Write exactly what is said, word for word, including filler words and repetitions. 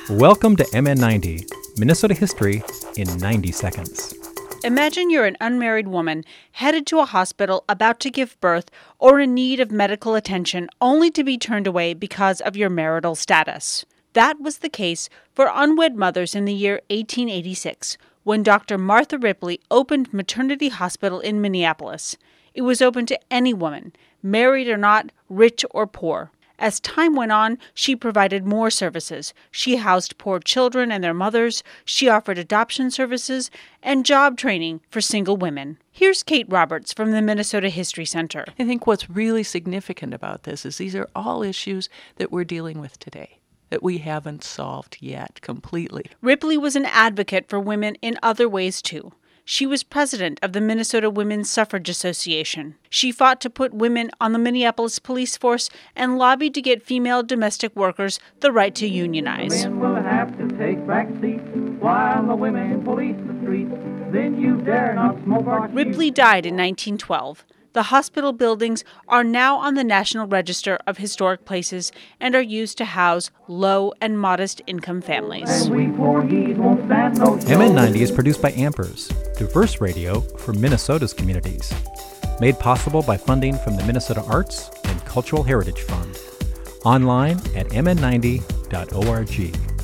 Welcome to M N ninety, Minnesota History in ninety seconds. Imagine you're an unmarried woman headed to a hospital about to give birth or in need of medical attention only to be turned away because of your marital status. That was the case for unwed mothers in the year eighteen eighty-six, when Doctor Martha Ripley opened Maternity Hospital in Minneapolis. It was open to any woman, married or not, rich or poor. As time went on, she provided more services. She housed poor children and their mothers. She offered adoption services and job training for single women. Here's Kate Roberts from the Minnesota History Center. I think what's really significant about this is these are all issues that we're dealing with today, that we haven't solved yet completely. Ripley was an advocate for women in other ways, too. She was president of the Minnesota Women's Suffrage Association. She fought to put women on the Minneapolis police force and lobbied to get female domestic workers the right to unionize. Men will have to take back seats while the women police the streets. Then you dare not smoke our cheap. Ripley died in nineteen twelve. The hospital buildings are now on the National Register of Historic Places and are used to house low and modest income families. And we poor he's won't stand no show. M N ninety is produced by Ampers, diverse radio for Minnesota's communities. Made possible by funding from the Minnesota Arts and Cultural Heritage Fund. Online at m n ninety dot org.